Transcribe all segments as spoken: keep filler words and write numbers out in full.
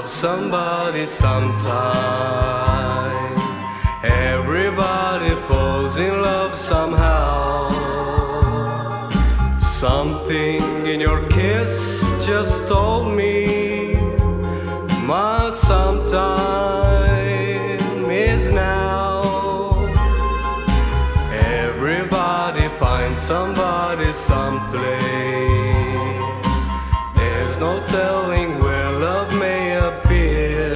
somebody sometimes. Everybody falls in love somehow. Something in your kiss just told me my sometime is now. Everybody finds somebody someplace. There's no telling where love may appear.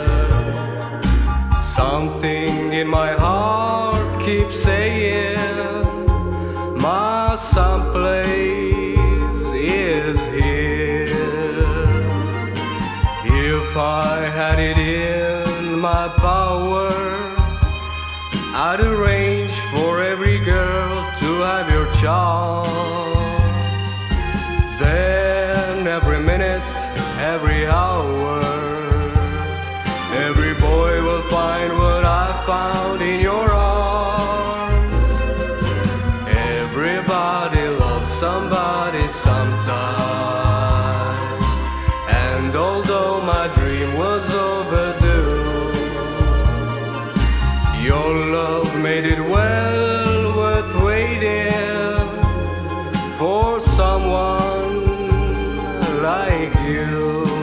Something in my heart keeps saying my someplace is here. If I had it in my power, I'd arrange for every girl to have your charm. Then every minute, every hour, every boy will find what I found in your arms. Everybody loves somebody sometime. And although my dream was overdue, your love made it well worth waiting for someone like you.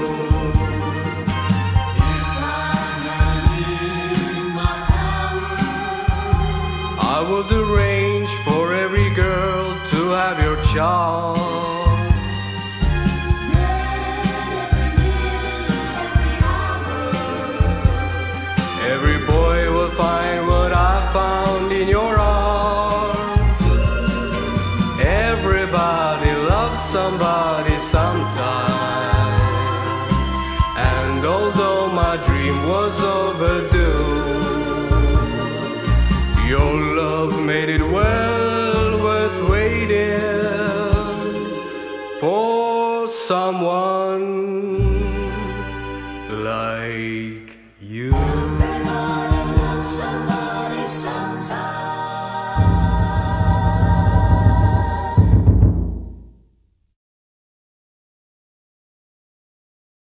If I had it in my power, I would arrange for every girl to have your charm. Every boy will find what I found in your arms. Everybody loves somebody sometime. And although my dream was overdue, your love made it well worth waiting for someone